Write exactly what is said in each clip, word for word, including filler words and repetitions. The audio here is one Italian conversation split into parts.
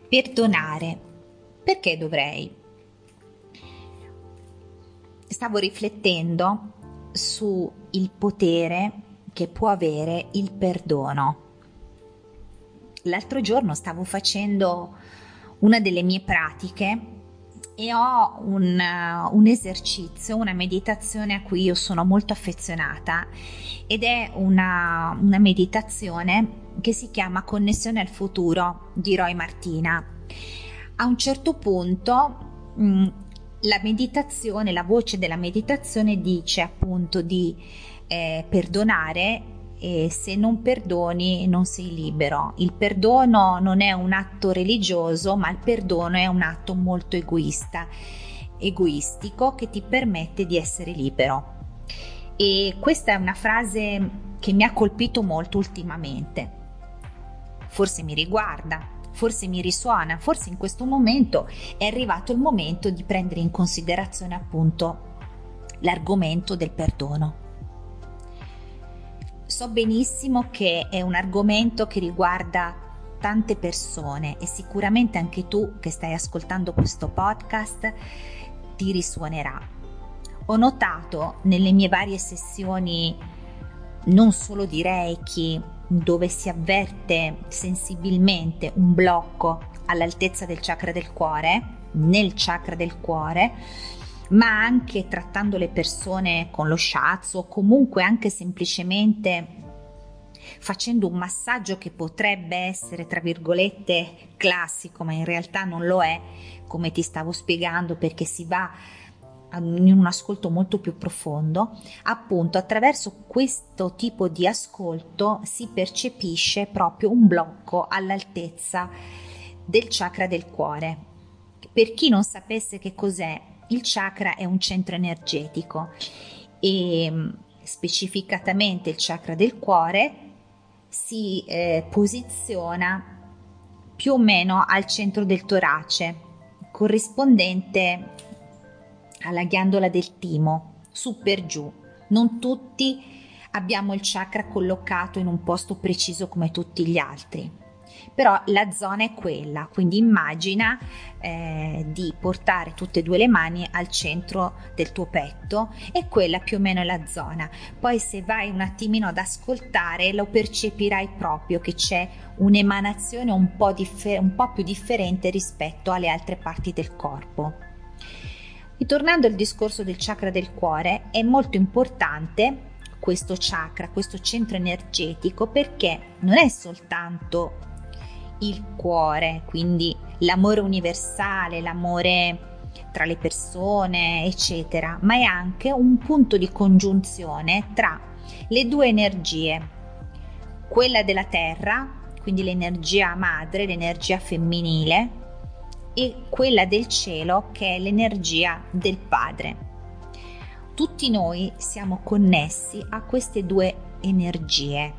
Perdonare. Perché dovrei? Stavo riflettendo su il potere che può avere il perdono. L'altro giorno stavo facendo una delle mie pratiche e ho un, un esercizio, una meditazione a cui io sono molto affezionata ed è una, una meditazione che si chiama Connessione al futuro di Roy Martina. A un certo punto mh, la meditazione, la voce della meditazione dice appunto di eh, perdonare, e se non perdoni non sei libero. Il perdono non è un atto religioso, ma il perdono è un atto molto egoista, egoistico, che ti permette di essere libero. E questa è una frase che mi ha colpito molto ultimamente. Forse mi riguarda, forse mi risuona, forse in questo momento è arrivato il momento di prendere in considerazione appunto l'argomento del perdono. So benissimo che è un argomento che riguarda tante persone e sicuramente anche tu che stai ascoltando questo podcast ti risuonerà. Ho notato nelle mie varie sessioni, non solo di Reiki, dove si avverte sensibilmente un blocco all'altezza del chakra del cuore, nel chakra del cuore, ma anche trattando le persone con lo shiatsu o comunque anche semplicemente facendo un massaggio che potrebbe essere tra virgolette classico, ma in realtà non lo è, come ti stavo spiegando, perché si va in un ascolto molto più profondo. Appunto, attraverso questo tipo di ascolto si percepisce proprio un blocco all'altezza del chakra del cuore. Per chi non sapesse che cos'è, il chakra è un centro energetico e specificatamente il chakra del cuore si eh, posiziona più o meno al centro del torace, corrispondente alla ghiandola del timo, su per giù. Non tutti abbiamo il chakra collocato in un posto preciso come tutti gli altri, però la zona è quella, quindi immagina eh, di portare tutte e due le mani al centro del tuo petto e quella più o meno è la zona. Poi se vai un attimino ad ascoltare lo percepirai proprio che c'è un'emanazione un po', differ- un po' più differente rispetto alle altre parti del corpo. Ritornando al discorso del chakra del cuore, è molto importante questo chakra, questo centro energetico, perché non è soltanto il cuore, quindi l'amore universale, l'amore tra le persone, eccetera, ma è anche un punto di congiunzione tra le due energie, quella della terra, quindi l'energia madre, l'energia femminile, e quella del cielo, che è l'energia del padre. Tutti noi siamo connessi a queste due energie,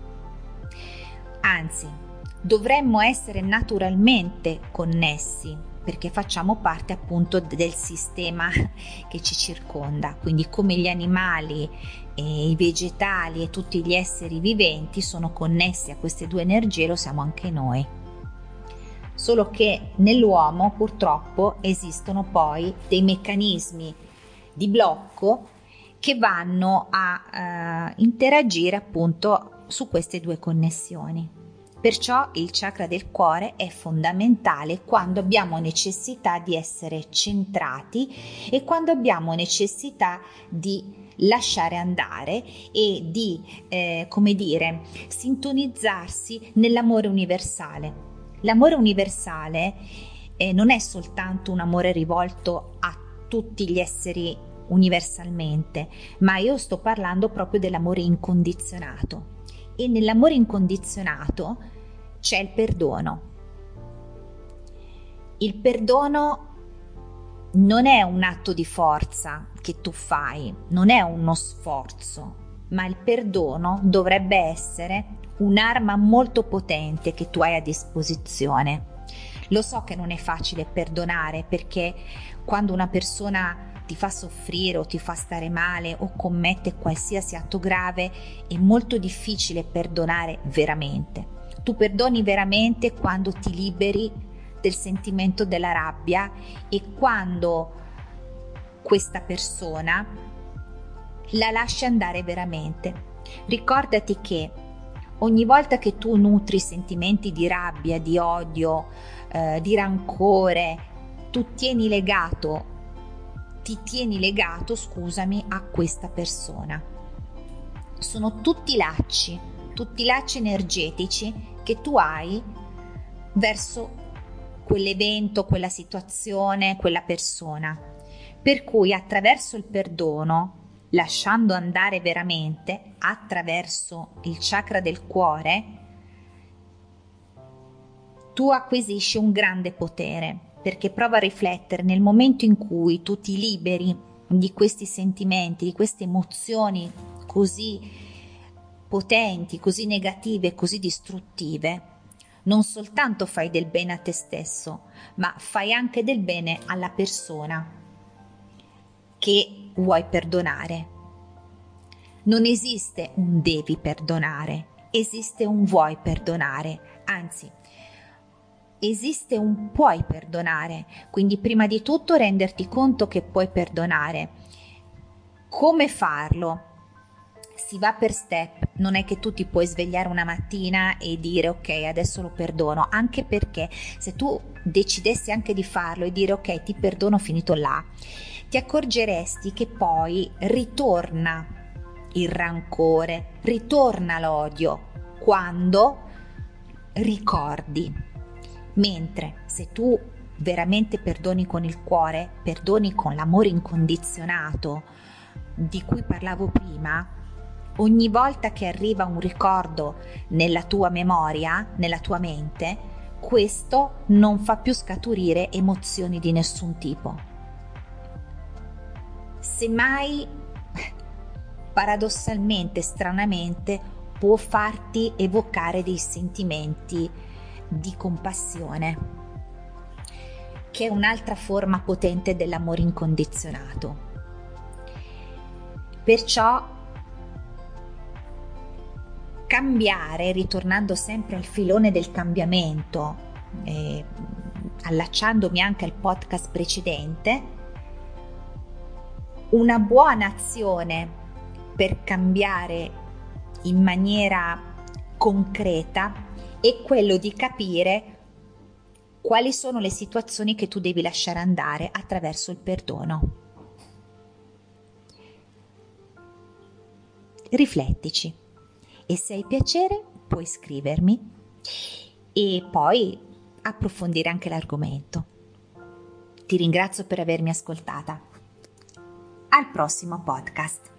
anzi dovremmo essere naturalmente connessi perché facciamo parte appunto del sistema che ci circonda, quindi come gli animali e i vegetali e tutti gli esseri viventi sono connessi a queste due energie, lo siamo anche noi. Solo che nell'uomo purtroppo esistono poi dei meccanismi di blocco che vanno a eh, interagire appunto su queste due connessioni. Perciò il chakra del cuore è fondamentale quando abbiamo necessità di essere centrati e quando abbiamo necessità di lasciare andare e di, eh, come dire, sintonizzarsi nell'amore universale. L'amore universale eh, non è soltanto un amore rivolto a tutti gli esseri universalmente, ma io sto parlando proprio dell'amore incondizionato. E nell'amore incondizionato c'è il perdono. Il perdono non è un atto di forza che tu fai, non è uno sforzo, ma il perdono dovrebbe essere un'arma molto potente che tu hai a disposizione. Lo so che non è facile perdonare, perché quando una persona ti fa soffrire o ti fa stare male o commette qualsiasi atto grave è molto difficile perdonare veramente. Tu perdoni veramente quando ti liberi del sentimento della rabbia e quando questa persona la lasci andare veramente. Ricordati che ogni volta che tu nutri sentimenti di rabbia, di odio, eh, di rancore, tu tieni legato, ti tieni legato, scusami, a questa persona. Sono tutti lacci, tutti lacci energetici che tu hai verso quell'evento, quella situazione, quella persona. Per cui attraverso il perdono, lasciando andare veramente, attraverso il chakra del cuore, tu acquisisci un grande potere, perché prova a riflettere nel momento in cui tu ti liberi di questi sentimenti, di queste emozioni così potenti, così negative, così distruttive, non soltanto fai del bene a te stesso, ma fai anche del bene alla persona che vuoi perdonare. Non esiste un devi perdonare, esiste un vuoi perdonare, anzi, esiste un puoi perdonare. Quindi prima di tutto renderti conto che puoi perdonare. Come farlo? Si va per step, non è che tu ti puoi svegliare una mattina e dire ok, adesso lo perdono, anche perché se tu decidessi anche di farlo e dire ok, ti perdono, finito là, ti accorgeresti che poi ritorna il rancore, ritorna l'odio quando ricordi. Mentre se tu veramente perdoni con il cuore, perdoni con l'amore incondizionato di cui parlavo prima, ogni volta che arriva un ricordo nella tua memoria, nella tua mente, questo non fa più scaturire emozioni di nessun tipo. Semmai, paradossalmente, stranamente, può farti evocare dei sentimenti di compassione, che è un'altra forma potente dell'amore incondizionato. Perciò cambiare, ritornando sempre al filone del cambiamento, eh, allacciandomi anche al podcast precedente, una buona azione per cambiare in maniera concreta è quello di capire quali sono le situazioni che tu devi lasciare andare attraverso il perdono. Riflettici. E se hai piacere puoi scrivermi e poi approfondire anche l'argomento. Ti ringrazio per avermi ascoltata. Al prossimo podcast.